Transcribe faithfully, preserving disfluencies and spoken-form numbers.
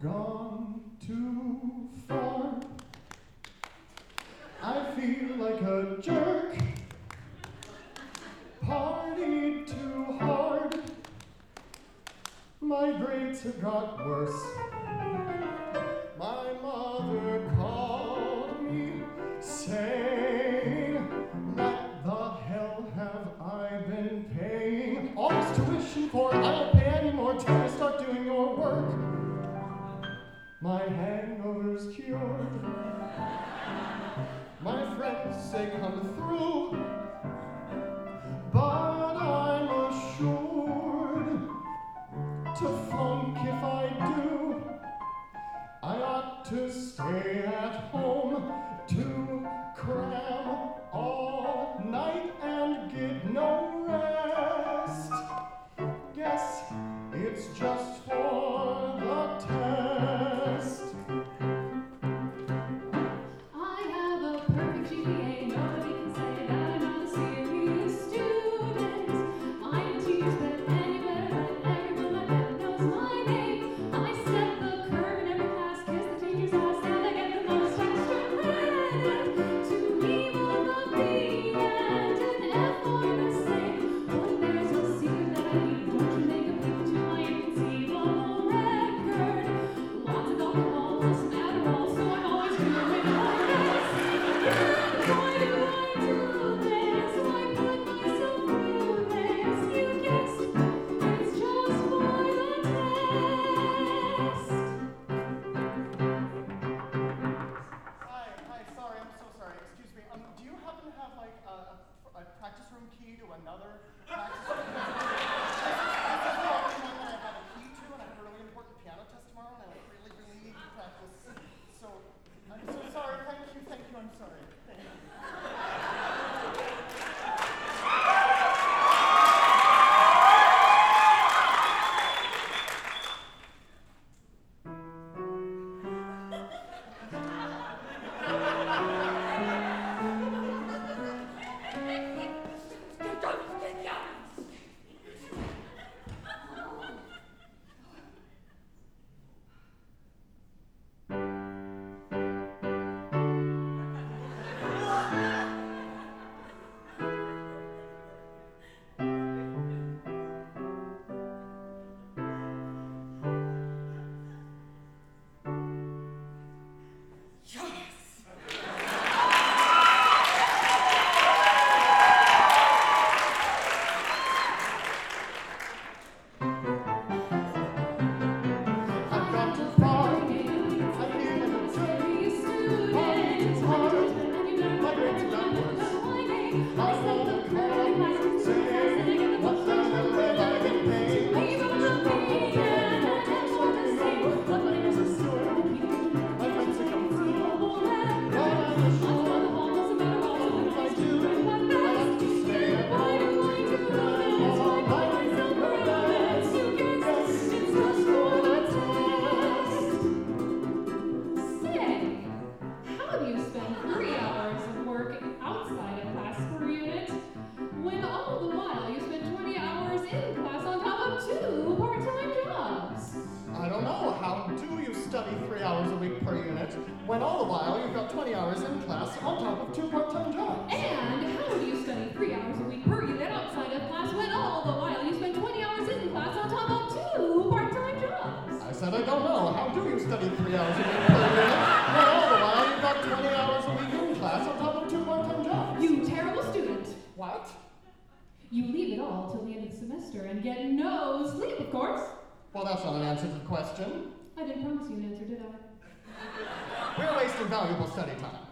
gone too far. I feel like a jerk, partied too hard. My grades have got worse. My mother called me, saying, what the hell have I been paying all this tuition for? I don't pay any more till I start doing your work. My hangover's cured. My friends say come through, but I'm assured to funk if I do. I ought to stay at home to cram all night and get no rest. Guess it's just for the test. I have a perfect G P A. Nobody can say that I'm not a serious student. I'm a teacher, but any better than everyone I bet knows my name. I set the curve in every class, kiss the teacher's ass, and I get the most extra credit. To me, one of B and an F are the same. But there's a secret that I need. Don't you make a paper to my inconceivable record. Lots of alcohol plus some Adderall, so I always do it like this. And why do I do this? Why put myself through this? You guessed, it's just for the test. Hi, hi, sorry, I'm so sorry. Excuse me. Um, do you happen to have like a, a, a practice room key to another practice room? This is the only one that I have a key to, and I have a really important piano test tomorrow, and I like, really, really need to practice. So, I'm so sorry. Thank you, thank you. I'm sorry. Thank you. I've gone too far. I feel like a jerk. Partied too hard. My grades have got worse. My mother called me, saying, what the hell have I been paying? My friends say come through, but I'm assured if I do, I have to stay at home to cram all night and no rest. Yes, it's just for the test. Say, how do you spend three hours of work outside of class per unit when all the while you spend twenty hours in class on top of two part-time jobs? I don't know. How do you study three hours a week per unit when all the while you've got twenty hours in class on top of two part-time jobs? And how do you study three hours a week per unit outside of class when all the while you spend twenty hours in class on top of two part-time jobs? I said I don't know. How do you study three hours a week per unit when all the while you've got twenty hours a week in class on top of two part-time jobs? You terrible student. What? You leave it all till the end of the semester and get no sleep, of course. Well, that's not an answer to the question. I didn't promise you an answer, did I? We're wasting valuable study time.